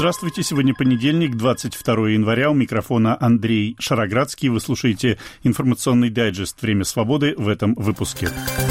Здравствуйте, сегодня понедельник, 22 января, у микрофона Андрей Шароградский. Вы слушаете информационный дайджест «Время свободы» в этом выпуске.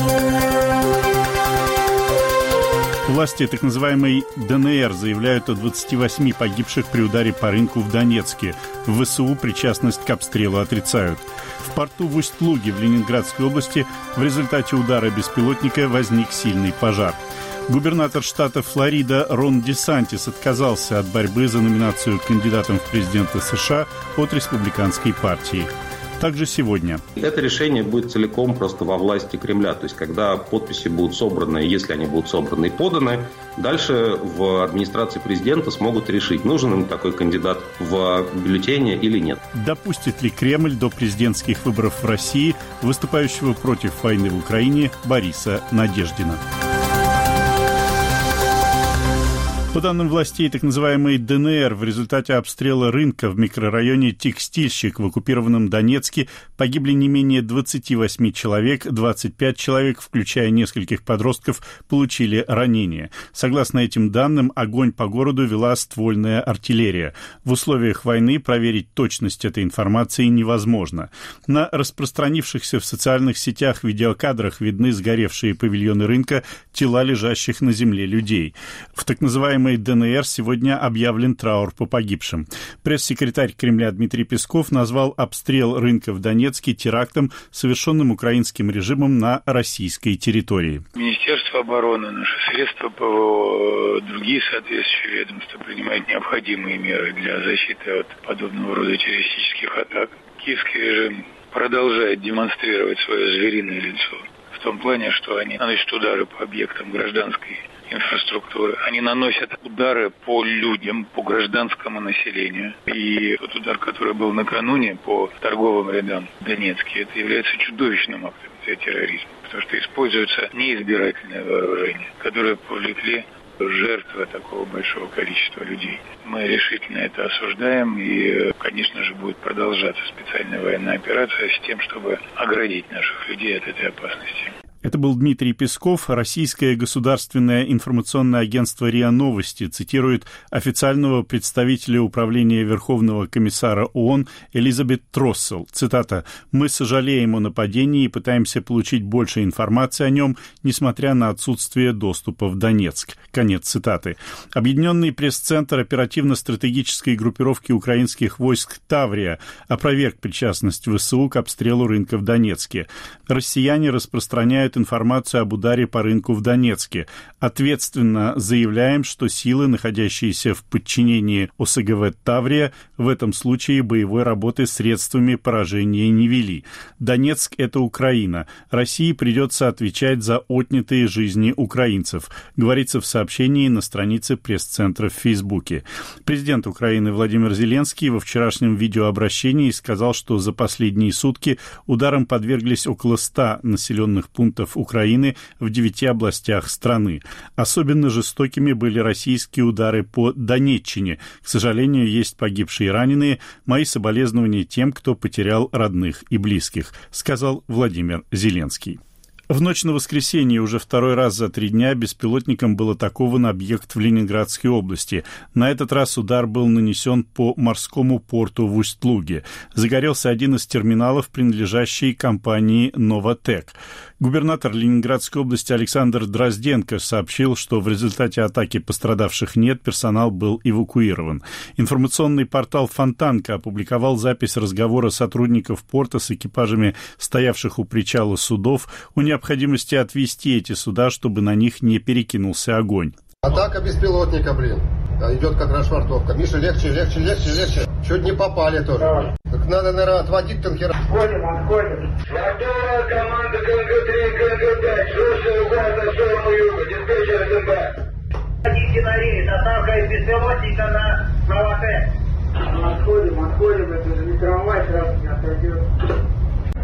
Власти так называемой ДНР заявляют о 28 погибших при ударе по рынку в Донецке. В ВСУ причастность к обстрелу отрицают. В порту в Усть-Луге в Ленинградской области в результате удара беспилотника возник сильный пожар. Губернатор штата Флорида Рон Десантис отказался от борьбы за номинацию кандидатом в президенты США от республиканской партии. Также сегодня. Это решение будет целиком просто во власти Кремля. То есть, когда подписи будут собраны, если они будут собраны и поданы, дальше в администрации президента смогут решить, нужен им такой кандидат в бюллетене или нет. Допустит ли Кремль до президентских выборов в России выступающего против войны в Украине Бориса Надеждина? По данным властей так называемой ДНР, в результате обстрела рынка в микрорайоне Текстильщик в оккупированном Донецке погибли не менее 28 человек, 25 человек, включая нескольких подростков, получили ранения. Согласно этим данным, огонь по городу вела ствольная артиллерия. В условиях войны проверить точность этой информации невозможно. На распространившихся в социальных сетях видеокадрах видны сгоревшие павильоны рынка, тела лежащих на земле людей. В так называемой ДНР сегодня объявлен траур по погибшим. Пресс-секретарь Кремля Дмитрий Песков назвал обстрел рынка в Донецке терактом, совершенным украинским режимом на российской территории. Министерство обороны, наши средства ПВО, другие соответствующие ведомства принимают необходимые меры для защиты от подобного рода террористических атак. Киевский режим продолжает демонстрировать свое звериное лицо в том плане, что они наносят удары по объектам гражданской инфраструктуры. Они наносят удары по людям, по гражданскому населению. И тот удар, который был накануне по торговым рядам в Донецке, это является чудовищным актом терроризма, потому что используется неизбирательное вооружение, которое повлекли жертвы такого большого количества людей. Мы решительно это осуждаем, и, конечно же, будет продолжаться специальная военная операция с тем, чтобы оградить наших людей от этой опасности. Это был Дмитрий Песков. Российское государственное информационное агентство РИА Новости цитирует официального представителя Управления Верховного комиссара ООН Элизабет Троссел. Цитата: «Мы сожалеем о нападении и пытаемся получить больше информации о нем, несмотря на отсутствие доступа в Донецк». Конец цитаты. Объединенный пресс-центр оперативно-стратегической группировки украинских войск «Таврия» опроверг причастность ВСУ к обстрелу рынка в Донецке. Россияне распространяют информацию об ударе по рынку в Донецке. Ответственно заявляем, что силы, находящиеся в подчинении ОСГВ «Таврия», в этом случае боевой работы средствами поражения не вели. Донецк – это Украина. России придется отвечать за отнятые жизни украинцев, говорится в сообщении на странице пресс-центра в Фейсбуке. Президент Украины Владимир Зеленский во вчерашнем видеообращении сказал, что за последние сутки ударам подверглись около 100 населенных пунктов Украины в 9 областях страны. Особенно жестокими были российские удары по Донеччине. К сожалению, есть погибшие и раненые. Мои соболезнования тем, кто потерял родных и близких, сказал Владимир Зеленский. В ночь на воскресенье уже второй раз за 3 дня беспилотником был атакован объект в Ленинградской области. На этот раз удар был нанесен по морскому порту в Усть-Луге. Загорелся один из терминалов, принадлежащий компании «Новотек». Губернатор Ленинградской области Александр Дрозденко сообщил, что в результате атаки пострадавших нет, персонал был эвакуирован. Информационный портал «Фонтанка» опубликовал запись разговора сотрудников порта с экипажами стоявших у причала судов о необходимости отвезти эти суда, чтобы на них не перекинулся огонь. Атака беспилотника, идет как расшвартовка. Миша, легче. Чуть не попали тоже. Так надо, наверное, отводить танкера. Отходим. Готова команда КНГ-3, КНГ-5. Слушаю вас на сторону юга. Диспетчер СМБ. Ходите на рейс. Атака из беспилотника на Новотек. Отходим. Это же не трамвай, сразу не отойдет.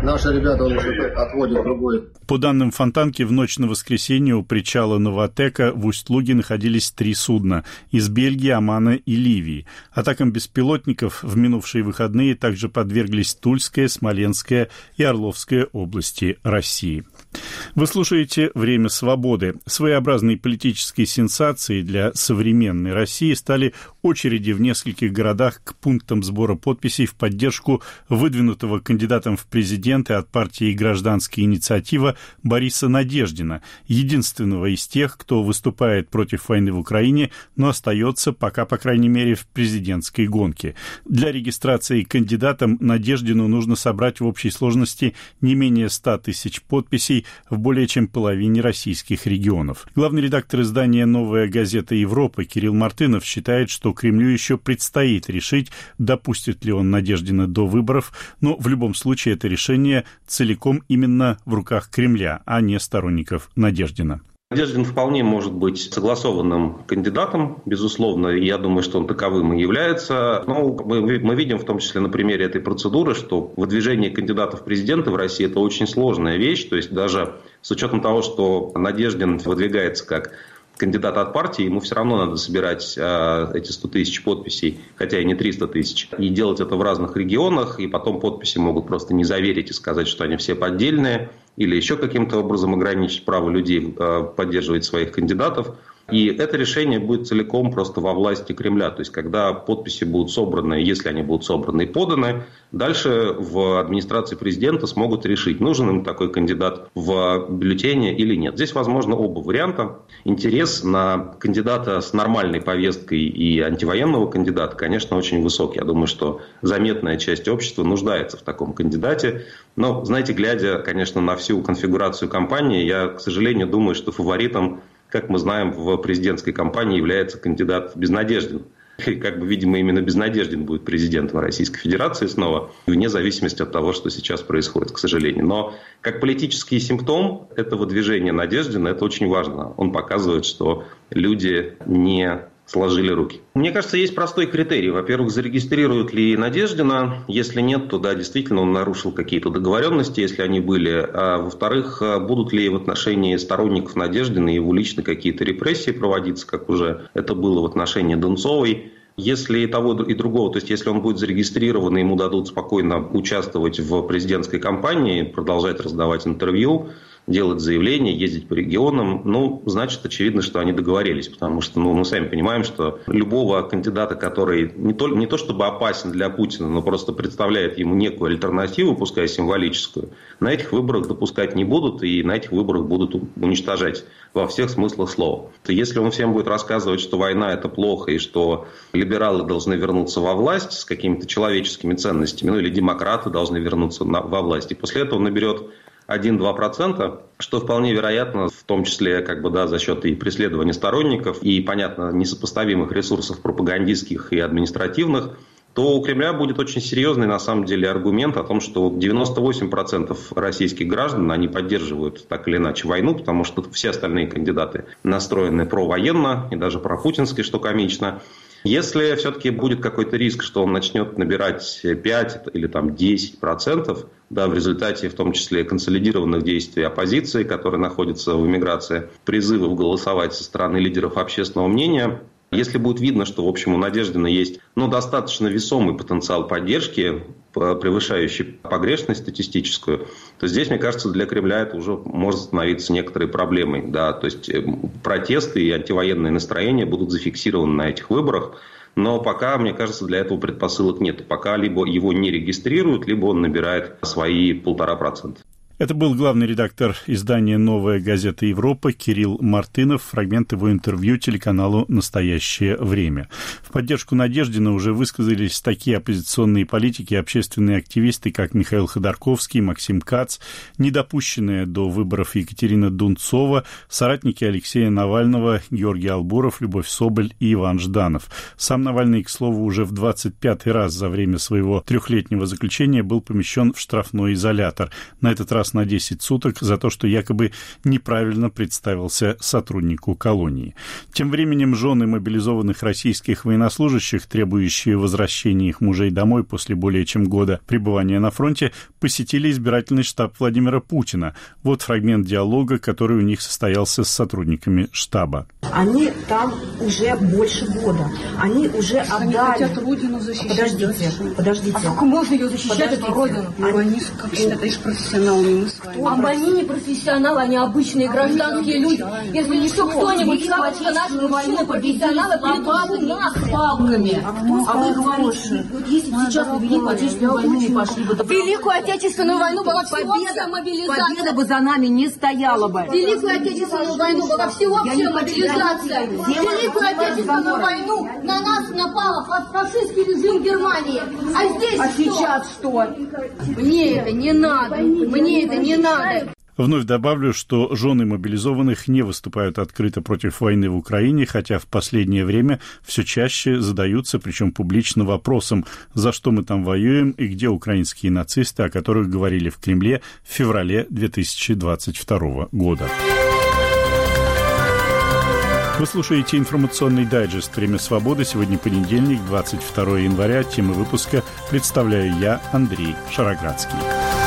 Наши ребята уже отводят другой. По данным Фонтанки, в ночь на воскресенье у причала Новотека в Усть-Луге находились 3 судна из Бельгии, Омана и Ливии. Атакам беспилотников в минувшие выходные также подверглись Тульская, Смоленская и Орловская области России. Вы слушаете «Время свободы». Своеобразной политической сенсацией для современной России стали очереди в нескольких городах к пунктам сбора подписей в поддержку выдвинутого кандидатом в президенты от партии «Гражданская инициатива» Бориса Надеждина, единственного из тех, кто выступает против войны в Украине, но остается пока, по крайней мере, в президентской гонке. Для регистрации кандидатом Надеждину нужно собрать в общей сложности не менее 100 тысяч подписей в более чем половине российских регионов. Главный редактор издания «Новая газета Европы» Кирилл Мартынов считает, что Кремлю еще предстоит решить, допустит ли он Надеждина до выборов, но в любом случае это решение целиком именно в руках Кремля, а не сторонников Надеждина. Надеждин вполне может быть согласованным кандидатом, безусловно, и я думаю, что он таковым и является. Но мы видим, в том числе на примере этой процедуры, что выдвижение кандидатов в президенты в России – это очень сложная вещь. То есть даже с учетом того, что Надеждин выдвигается как кандидат от партии, ему все равно надо собирать эти 100 тысяч подписей, хотя и не 300 тысяч, и делать это в разных регионах, и потом подписи могут просто не заверить и сказать, что они все поддельные, или еще каким-то образом ограничить право людей поддерживать своих кандидатов. И это решение будет целиком просто во власти Кремля. То есть, когда подписи будут собраны, если они будут собраны и поданы, дальше в администрации президента смогут решить, нужен им такой кандидат в бюллетене или нет. Здесь возможно оба варианта. Интерес на кандидата с нормальной повесткой и антивоенного кандидата, конечно, очень высокий. Я думаю, что заметная часть общества нуждается в таком кандидате. Но, знаете, глядя, конечно, на всю конфигурацию кампании, я, к сожалению, думаю, что фаворитом, как мы знаем, в президентской кампании является кандидат Безнадеждин. И, видимо, именно Безнадеждин будет президентом Российской Федерации снова, вне зависимости от того, что сейчас происходит, к сожалению. Но как политический симптом этого движения Надеждина, это очень важно. Он показывает, что люди не сложили руки. Мне кажется, есть простой критерий. Во-первых, зарегистрируют ли Надеждина. Если нет, то да, действительно, он нарушил какие-то договоренности, если они были. А во-вторых, будут ли в отношении сторонников Надеждина его лично какие-то репрессии проводиться, как уже это было в отношении Донцовой. Если и того, и другого, то есть если он будет зарегистрирован, и ему дадут спокойно участвовать в президентской кампании, продолжать раздавать интервью, делать заявления, ездить по регионам, значит, очевидно, что они договорились. Потому что мы сами понимаем, что любого кандидата, который не то чтобы опасен для Путина, но просто представляет ему некую альтернативу, пускай символическую, на этих выборах допускать не будут, и на этих выборах будут уничтожать во всех смыслах слова. Если он всем будет рассказывать, что война – это плохо, и что либералы должны вернуться во власть с какими-то человеческими ценностями, или демократы должны вернуться во власть, и после этого наберет 1-2%, что вполне вероятно, в том числе за счет и преследования сторонников, и, понятно, несопоставимых ресурсов пропагандистских и административных, то у Кремля будет очень серьезный, на самом деле, аргумент о том, что 98% российских граждан, они поддерживают так или иначе войну, потому что тут все остальные кандидаты настроены провоенно и даже пропутински, что комично. Если все-таки будет какой-то риск, что он начнет набирать 5 или 10%, в результате в том числе консолидированных действий оппозиции, которая находится в эмиграции, призывов голосовать со стороны лидеров общественного мнения, если будет видно, что, в общем, у Надеждина есть достаточно весомый потенциал поддержки, превышающий погрешность статистическую, то здесь, мне кажется, для Кремля это уже может становиться некоторой проблемой. Да? То есть протесты и антивоенные настроения будут зафиксированы на этих выборах, но пока, мне кажется, для этого предпосылок нет. Пока либо его не регистрируют, либо он набирает свои 1,5%. Это был главный редактор издания «Новая газета Европы» Кирилл Мартынов. Фрагмент его интервью телеканалу «Настоящее время». В поддержку Надеждина уже высказались такие оппозиционные политики и общественные активисты, как Михаил Ходорковский, Максим Кац, недопущенная до выборов Екатерина Дунцова, соратники Алексея Навального, Георгий Албуров, Любовь Соболь и Иван Жданов. Сам Навальный, к слову, уже в 25-й раз за время своего 3-летнего заключения был помещен в штрафной изолятор. На этот раз раз на 10 суток за то, что якобы неправильно представился сотруднику колонии. Тем временем жены мобилизованных российских военнослужащих, требующие возвращения их мужей домой после более чем года пребывания на фронте, посетили избирательный штаб Владимира Путина. Вот фрагмент диалога, который у них состоялся с сотрудниками штаба. Они там уже больше года. Они уже отдали... Они хотят родину защищать. Подождите. А как можно ее защищать, эту родину? Они, как считаешь, профессионалами, мы с вами. А они не профессионалы, они обычные гражданские люди. Если еще кто-нибудь скажет, что наши мужчины профессионалы, придут нас палками. А вы говорите, вот если сейчас на Великую Отечественную войну не пошли бы... Великую Отечественную войну была всеобщая мобилизация. Победа бы за нами не стояла бы. Великую Отечественную войну была всеобщая мобилизация. Великую Отечественную войну на нас напал фашистский режим Германии. А здесь что? Сейчас что? Мне это не надо. Мне это не надо. Вновь добавлю, что жены мобилизованных не выступают открыто против войны в Украине, хотя в последнее время все чаще задаются, причем публично, вопросом, за что мы там воюем и где украинские нацисты, о которых говорили в Кремле в феврале 2022 года. Вы слушаете информационный дайджест «Время свободы». Сегодня понедельник, 22 января. Тему выпуска представляю я, Андрей Шароградский.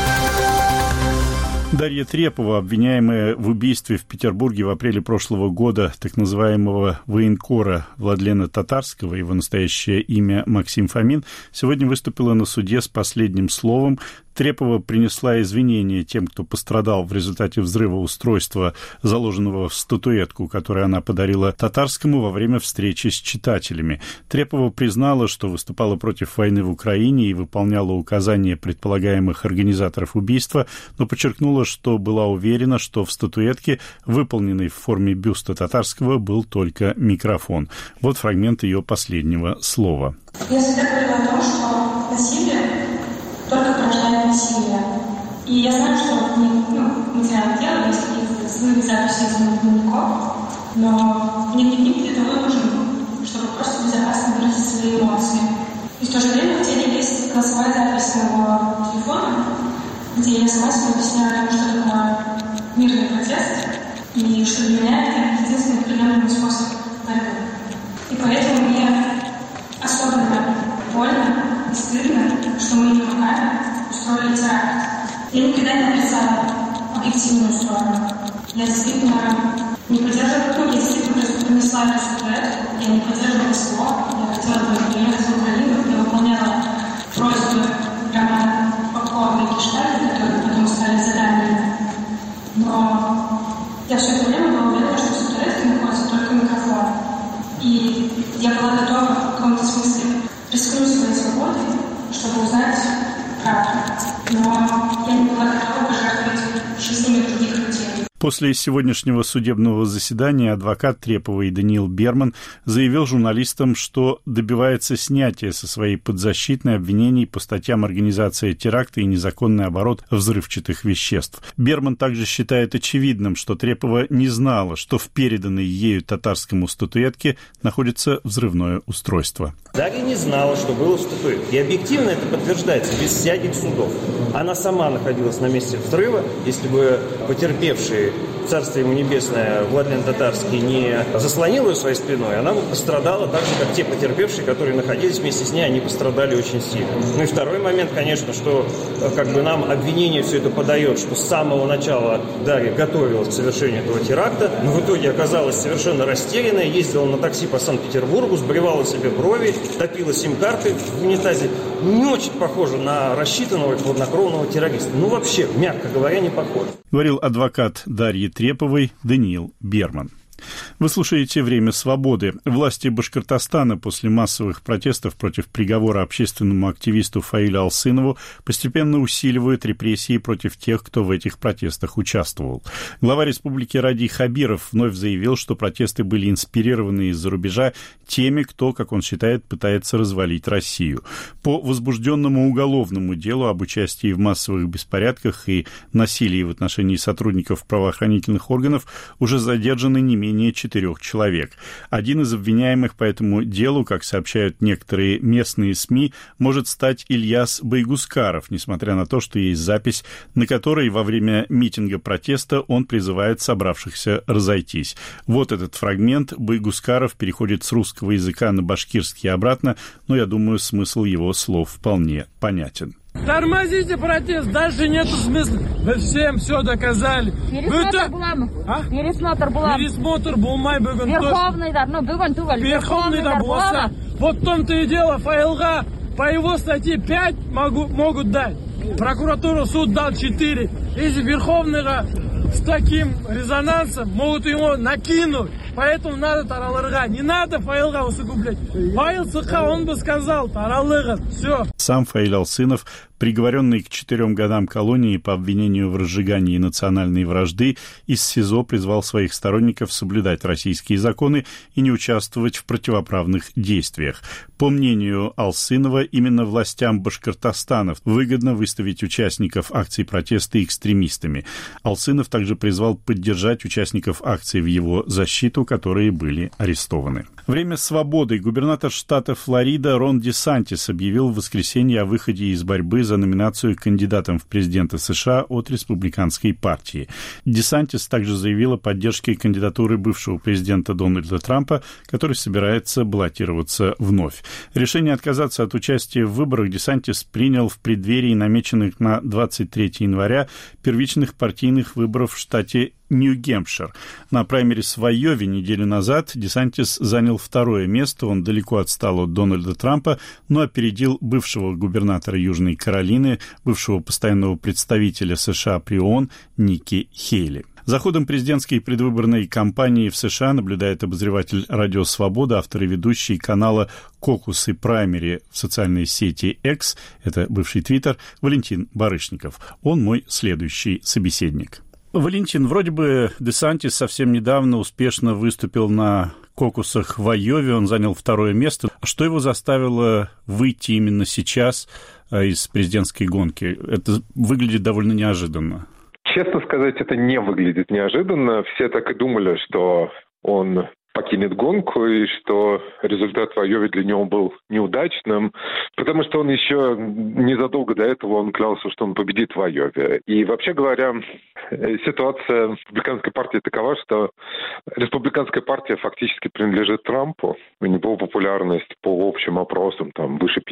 Дарья Трепова, обвиняемая в убийстве в Петербурге в апреле прошлого года так называемого военкора Владлена Татарского, его настоящее имя Максим Фомин, сегодня выступила на суде с последним словом. Трепова принесла извинения тем, кто пострадал в результате взрыва устройства, заложенного в статуэтку, которую она подарила Татарскому во время встречи с читателями. Трепова признала, что выступала против войны в Украине и выполняла указания предполагаемых организаторов убийства, но подчеркнула, что была уверена, что в статуэтке, выполненной в форме бюста Татарского, был только микрофон. Вот фрагмент ее последнего слова. Я всегда говорила о том, что насилие только порождает насилие. И я знаю, что материал дела есть какие-то злые записи из моих дневников, но мне дневник для того нужен, чтобы просто безопасно выразить свои эмоции. И в то же время в деле есть голосовая запись моего телефона, где я сама себе объясняю, что такое мирный протест, и что для меня это единственный приемлемый способ борьбы. И поэтому мне особенно больно и стыдно, что мы не руками устроили теракт. Я никогда не отрицала объективную сторону. Я действительно не поддерживала, я действительно принесла эту статуэтку, я не поддерживала СВО, я хотела бы приехать в Украину, я выполняла просьбы Романа Попкова и Кишталя, которые потом стали заданиями. Но я все это время была уверена, что в статуэтке находится только микрофон. И я была готова в каком-то смысле рискнуть своей свободой, чтобы узнать правду. Но я не была готова пожертвовать жизнями других людей. После сегодняшнего судебного заседания адвокат Треповой Даниил Берман заявил журналистам, что добивается снятия со своей подзащитной обвинений по статьям организации теракта и незаконный оборот взрывчатых веществ. Берман также считает очевидным, что Трепова не знала, что в переданной ею Татарскому статуэтке находится взрывное устройство. Дарья не знала, что было в статуэтке. И объективно это подтверждается без всяких судов. Она сама находилась на месте взрыва. Если бы потерпевший, царство ему небесное, Владлен Татарский не заслонил ее своей спиной, она бы пострадала так же, как те потерпевшие, которые находились вместе с ней, они пострадали очень сильно. Ну и второй момент, конечно, что нам обвинение все это подает, что с самого начала Дарья готовилась к совершению этого теракта, но в итоге оказалась совершенно растерянная, ездила на такси по Санкт-Петербургу, сбривала себе брови, топила сим-карты в унитазе. Не очень похоже на рассчитанного и хладнокровного террориста. Ну вообще, мягко говоря, не похоже. Говорил адвокат Дарьи Треповой Даниил Берман. Вы слушаете «Время свободы». Власти Башкортостана после массовых протестов против приговора общественному активисту Фаилю Алсынову постепенно усиливают репрессии против тех, кто в этих протестах участвовал. Глава республики Ради Хабиров вновь заявил, что протесты были инспирированы из-за рубежа теми, кто, как он считает, пытается развалить Россию. По возбужденному уголовному делу об участии в массовых беспорядках и насилии в отношении сотрудников правоохранительных органов уже задержаны не менее менее 4 человек. Один из обвиняемых по этому делу, как сообщают некоторые местные СМИ, может стать Ильяс Байгускаров, несмотря на то, что есть запись, на которой во время митинга протеста он призывает собравшихся разойтись. Вот этот фрагмент. Байгускаров переходит с русского языка на башкирский и обратно, но я думаю, смысл его слов вполне понятен. Тормозите протест, дальше нету смысла. Вы всем все доказали. Пересмотр булмай бүгін. Верховный да болса. Вот в том-то и дело, ФЛГ по его статье 5 могут дать. Прокуратура, суд дал 4. Если Верховного с таким резонансом могут его накинуть. Поэтому надо таралырга. Не надо Фаилга усугублять. Фаил Сыха, он бы сказал, таралыга. Все. Сам Фаиль Алсынов, приговоренный к 4 годам колонии по обвинению в разжигании национальной вражды, из СИЗО призвал своих сторонников соблюдать российские законы и не участвовать в противоправных действиях. По мнению Алсынова, именно властям Башкортостана выгодно выставить участников акций протеста экстремистами. Алсынов также призвал поддержать участников акций в его защиту, которые были арестованы. Время свободы. Губернатор штата Флорида Рон Десантис объявил в воскресенье о выходе из борьбы за номинацию кандидатом в президенты США от республиканской партии. Десантис также заявил о поддержке кандидатуры бывшего президента Дональда Трампа, который собирается баллотироваться вновь. Решение отказаться от участия в выборах Десантис принял в преддверии намеченных на 23 января первичных партийных выборов в штате Нью-Гэмпшир. На праймерис в Айове неделю назад Десантис занял 2-е место, он далеко отстал от Дональда Трампа, но опередил бывшего губернатора Южной Каролины, бывшего постоянного представителя США при ООН Ники Хейли. За ходом президентской предвыборной кампании в США наблюдает обозреватель «Радио Свобода», автор и ведущий канала «Кокус и Праймери» в социальной сети X, это бывший Твиттер, Валентин Барышников. Он мой следующий собеседник. Валентин, вроде бы Десантис совсем недавно успешно выступил на кокусах в Айове, он занял 2-е место. Что его заставило выйти именно сейчас из президентской гонки? Это выглядит довольно неожиданно. Честно сказать, это не выглядит неожиданно. Все так и думали, что он покинет гонку и что результат в Айове для него был неудачным, потому что он еще незадолго до этого он клялся, что он победит в Айове. И вообще говоря, ситуация в республиканской партии такова, что республиканская партия фактически принадлежит Трампу. У него популярность по общим опросам там выше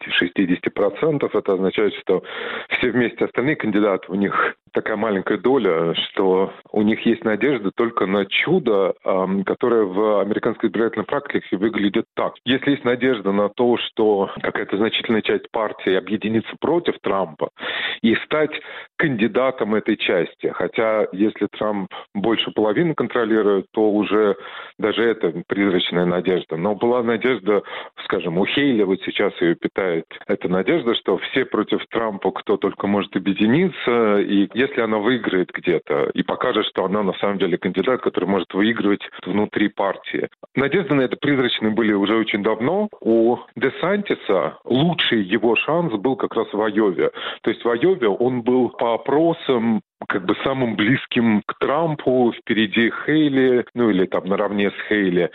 50-60%. Это означает, что все вместе остальные кандидаты, у них такая маленькая доля, что у них есть надежда только на чудо, которое в американской избирательной практике выглядит так. Если есть надежда на то, что какая-то значительная часть партии объединится против Трампа и стать кандидатом этой части, хотя если Трамп больше половины контролирует, то уже даже это призрачная надежда. Но была надежда, скажем, у Хейли, вот сейчас ее питает эта надежда, что все против Трампа, кто только может объединиться, и если она выиграет где-то и покажет, что она на самом деле кандидат, который может выигрывать внутри партии. Надежды на это призрачные были уже очень давно. У Десантиса лучший его шанс был как раз в Айове. То есть в Айове он был по опросам как бы самым близким к Трампу, впереди Хейли, ну или там наравне с Хейли.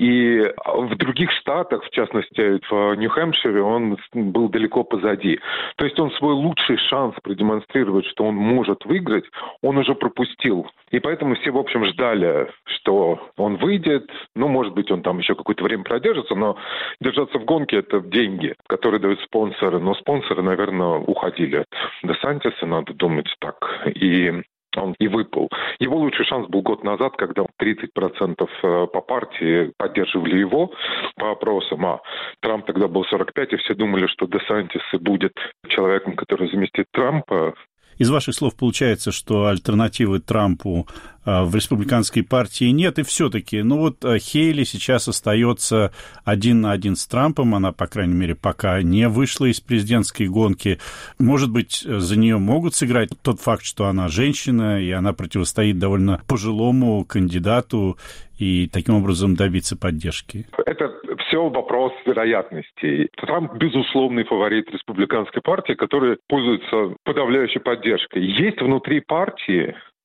И в других штатах, в частности в Нью-Хэмпшире, он был далеко позади. То есть он свой лучший шанс продемонстрировать, что он может выиграть, он уже пропустил. И поэтому все, в общем, ждали, что он выйдет. Ну, может быть, он там еще какое-то время продержится, но держаться в гонке – это деньги, которые дают спонсоры. Но спонсоры, наверное, уходили от Десантиса, надо думать так. И он и выпал. Его лучший шанс был год назад, когда 30% по партии поддерживали его по опросам, а Трамп тогда был 45%, и все думали, что Десантис будет человеком, который заместит Трампа. Из ваших слов получается, что альтернативы Трампу в республиканской партии нет, и все-таки, Хейли сейчас остается 1 на 1 с Трампом, она, по крайней мере, пока не вышла из президентской гонки. Может быть, за нее могут сыграть тот факт, что она женщина, и она противостоит довольно пожилому кандидату, и таким образом добиться поддержки? Это все вопрос вероятностей. Трамп безусловный фаворит республиканской партии, который пользуется подавляющей поддержкой. Есть внутри партии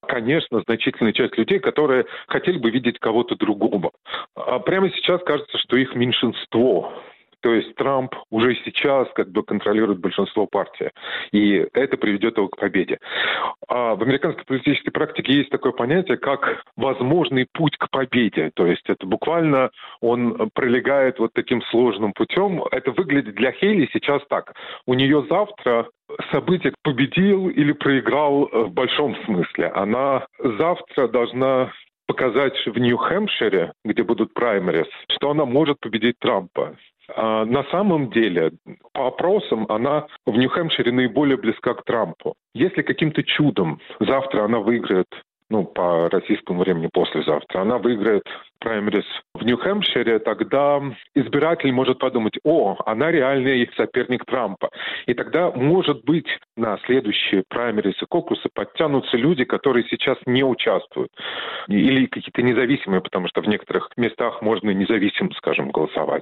конечно, значительная часть людей, которые хотели бы видеть кого-то другого. А прямо сейчас кажется, что их меньшинство. То есть Трамп уже сейчас контролирует большинство партии, и это приведет его к победе. А в американской политической практике есть такое понятие, как возможный путь к победе. То есть это буквально он пролегает таким сложным путем. Это выглядит для Хейли сейчас так. У нее завтра событие победил или проиграл в большом смысле. Она завтра должна показать в Нью-Хэмпшире, где будут праймерис, что она может победить Трампа. А на самом деле, по опросам, она в Нью-Хэмпшире наиболее близка к Трампу. Если каким-то чудом завтра она выиграет, по российскому времени послезавтра, она выиграет праймерис в Нью-Хэмпшире, тогда избиратель может подумать, она реальный соперник Трампа. И тогда, может быть, на следующие праймерисы, кокусы подтянутся люди, которые сейчас не участвуют. Или какие-то независимые, потому что в некоторых местах можно независимо, голосовать.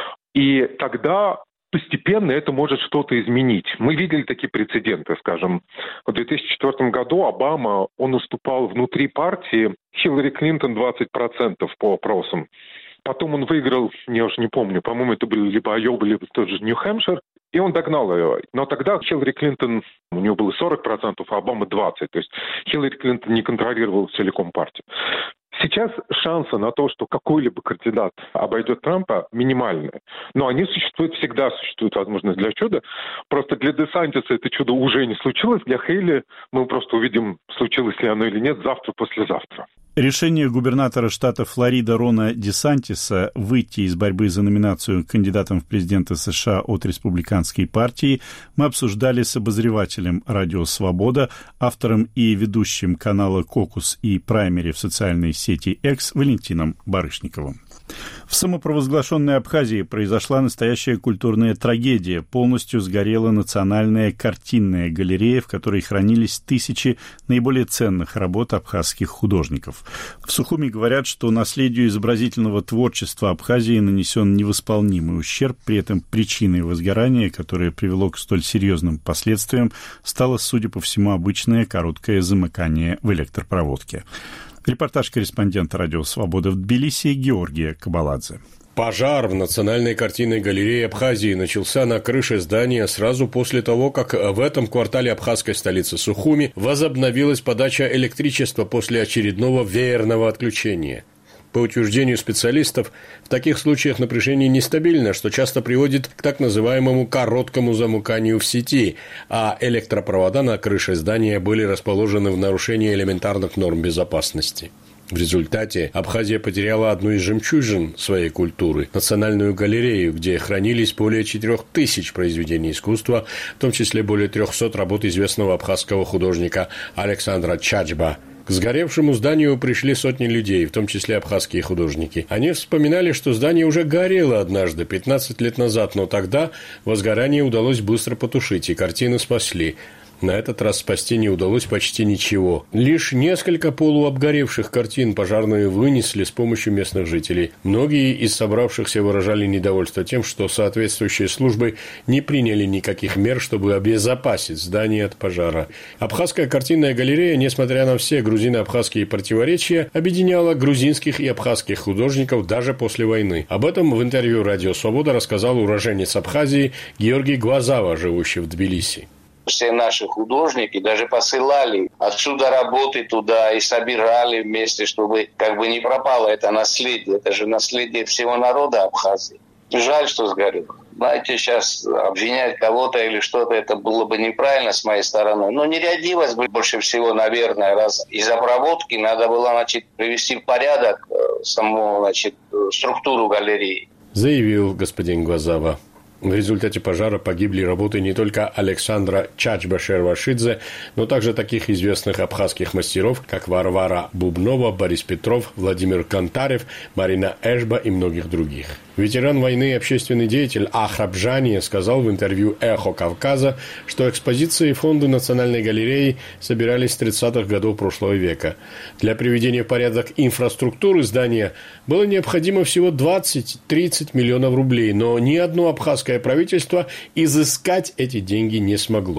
И тогда постепенно это может что-то изменить. Мы видели такие прецеденты, в 2004 году Обама, он уступал внутри партии Хиллари Клинтон 20% по опросам. Потом он выиграл, я уже не помню, по-моему, это были либо Айова, либо тот же Нью-Хэмпшир, и он догнал ее. Но тогда Хиллари Клинтон, у нее было 40%, а Обама 20%. То есть Хиллари Клинтон не контролировала целиком партию. Сейчас шансы на то, что какой-либо кандидат обойдет Трампа, минимальные. Но они существуют всегда, существует возможность для чуда. Просто для Десантиса это чудо уже не случилось. Для Хейли мы просто увидим, случилось ли оно или нет, завтра-послезавтра. Решение губернатора штата Флорида Рона Десантиса выйти из борьбы за номинацию кандидатом в президенты США от республиканской партии мы обсуждали с обозревателем «Радио Свобода», автором и ведущим канала «Кокус» и праймери в социальной сети X Валентином Барышниковым. В самопровозглашенной Абхазии произошла настоящая культурная трагедия. Полностью сгорела национальная картинная галерея, в которой хранились тысячи наиболее ценных работ абхазских художников. В Сухуми говорят, что наследию изобразительного творчества Абхазии нанесен невосполнимый ущерб. При этом причиной возгорания, которое привело к столь серьезным последствиям, стало, судя по всему, обычное короткое замыкание в электропроводке. Репортаж корреспондента «Радио Свобода» в Тбилиси Георгия Кабаладзе. Пожар в Национальной картинной галерее Абхазии начался на крыше здания сразу после того, как в этом квартале абхазской столицы Сухуми возобновилась подача электричества после очередного веерного отключения. По утверждению специалистов, в таких случаях напряжение нестабильно, что часто приводит к так называемому короткому замыканию в сети, а электропровода на крыше здания были расположены в нарушении элементарных норм безопасности. В результате Абхазия потеряла одну из жемчужин своей культуры – Национальную галерею, где хранились более 4000 произведений искусства, в том числе более 300 работ известного абхазского художника Александра Чачба. К сгоревшему зданию пришли сотни людей, в том числе абхазские художники. Они вспоминали, что здание уже горело однажды, 15 лет назад, но тогда возгорание удалось быстро потушить, и картины спасли. На этот раз спасти не удалось почти ничего. Лишь несколько полуобгоревших картин пожарные вынесли с помощью местных жителей. Многие из собравшихся выражали недовольство тем, что соответствующие службы не приняли никаких мер, чтобы обезопасить здание от пожара. Абхазская картинная галерея, несмотря на все грузино-абхазские противоречия, объединяла грузинских и абхазских художников даже после войны. Об этом в интервью «Радио Свобода» рассказал уроженец Абхазии Георгий Гвазава, живущий в Тбилиси. Все наши художники даже посылали отсюда работы туда и собирали вместе, чтобы не пропало это наследие. Это же наследие всего народа Абхазии. Жаль, что сгорело. Знаете, сейчас обвинять кого-то или что-то, это было бы неправильно с моей стороны. Но нерадивость бы больше всего, наверное, раз из-за проводки надо было, привести в порядок саму, структуру галереи. Заявил господин Гвазава. В результате пожара погибли работы не только Александра Чачба-Шервашидзе, но также таких известных абхазских мастеров, как Варвара Бубнова, Борис Петров, Владимир Кантарев, Марина Эшба и многих других. Ветеран войны и общественный деятель Ахрабжани сказал в интервью «Эхо Кавказа», что экспозиции и фонды Национальной галереи собирались с 30-х годов прошлого века. Для приведения в порядок инфраструктуры здания было необходимо всего 20-30 миллионов рублей, но ни одно абхазское правительство изыскать эти деньги не смогло.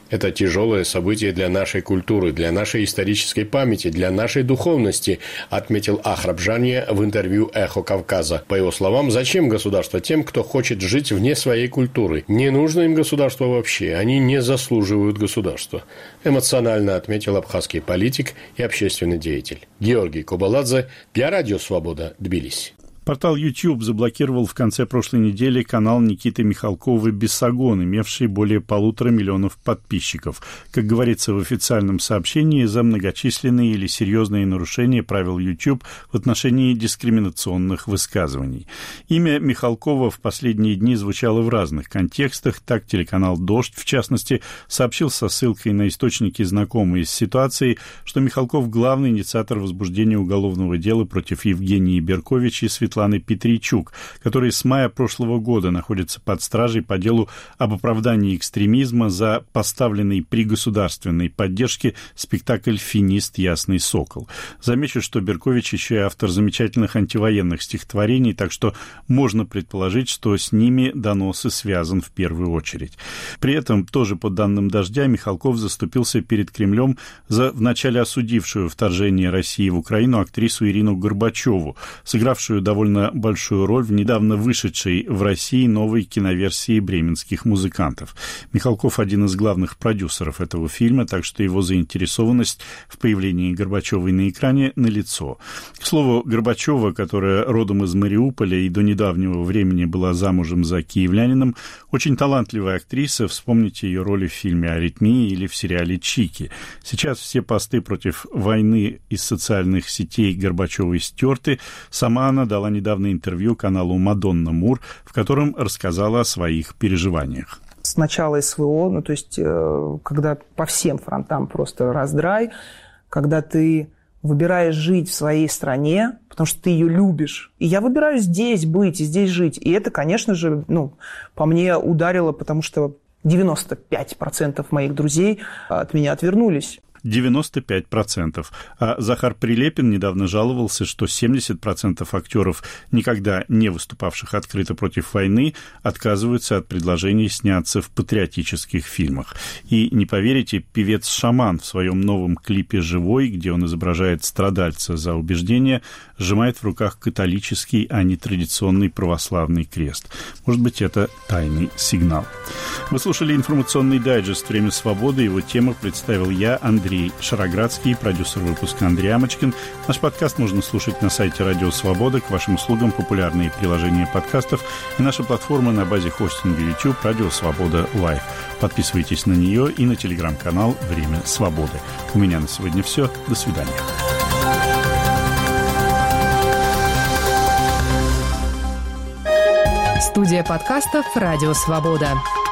Это тяжелое событие для нашей культуры, для нашей исторической памяти, для нашей духовности, отметил Ахрабжания в интервью «Эхо Кавказа». По его словам, зачем государство тем, кто хочет жить вне своей культуры? Не нужно им государство вообще, они не заслуживают государства. Эмоционально отметил абхазский политик и общественный деятель. Георгий Кобаладзе для Радио Свобода, Тбилиси. Портал YouTube заблокировал в конце прошлой недели канал Никиты Михалкова «Бесогон», имевший более 1,5 миллиона подписчиков. Как говорится в официальном сообщении, за многочисленные или серьезные нарушения правил YouTube в отношении дискриминационных высказываний. Имя Михалкова в последние дни звучало в разных контекстах. Так телеканал «Дождь», в частности, сообщил со ссылкой на источники, знакомые с ситуацией, что Михалков – главный инициатор возбуждения уголовного дела против Евгении Беркович и Светланы Петричук, которые с мая прошлого года находятся под стражей по делу об оправдании экстремизма за поставленный при государственной поддержке спектакль «Финист. Ясный сокол». Замечу, что Беркович еще и автор замечательных антивоенных стихотворений, так что можно предположить, что с ними донос и связан в первую очередь. При этом, тоже по данным «Дождя», Михалков заступился перед Кремлем за вначале осудившую вторжение России в Украину актрису Ирину Горбачеву, сыгравшую довольно большую роль в недавно вышедшей в России новой киноверсии «Бременских музыкантов». Михалков один из главных продюсеров этого фильма, так что его заинтересованность в появлении Горбачевой на экране налицо. К слову, Горбачева, которая родом из Мариуполя и до недавнего времени была замужем за киевлянином, очень талантливая актриса, вспомните ее роли в фильме «Аритмия» или в сериале «Чики». Сейчас все посты против войны из социальных сетей Горбачевой стерты. Сама она дала недавно интервью каналу «Мадонна Мур», в котором рассказала о своих переживаниях. С начала СВО, то есть когда по всем фронтам просто раздрай, когда ты выбираешь жить в своей стране, потому что ты ее любишь. И я выбираю здесь быть и здесь жить. И это, конечно же, по мне ударило, потому что 95% моих друзей от меня отвернулись. 95%. А Захар Прилепин недавно жаловался, что 70% актеров, никогда не выступавших открыто против войны, отказываются от предложений сняться в патриотических фильмах. И, не поверите, певец Шаман в своем новом клипе «Живой», где он изображает страдальца за убеждения, сжимает в руках католический, а не традиционный православный крест. Может быть, это тайный сигнал. Вы слушали информационный дайджест «Время свободы». Его тему представил я, Андрей Шароградский, продюсер выпуска Андрей Амочкин. Наш подкаст можно слушать на сайте Радио Свобода. К вашим услугам популярные приложения подкастов и наша платформа на базе хостинга YouTube Радио Свобода Лайв. Подписывайтесь на нее и на телеграм-канал «Время свободы». У меня на сегодня все. До свидания. Студия подкастов «Радио Свобода».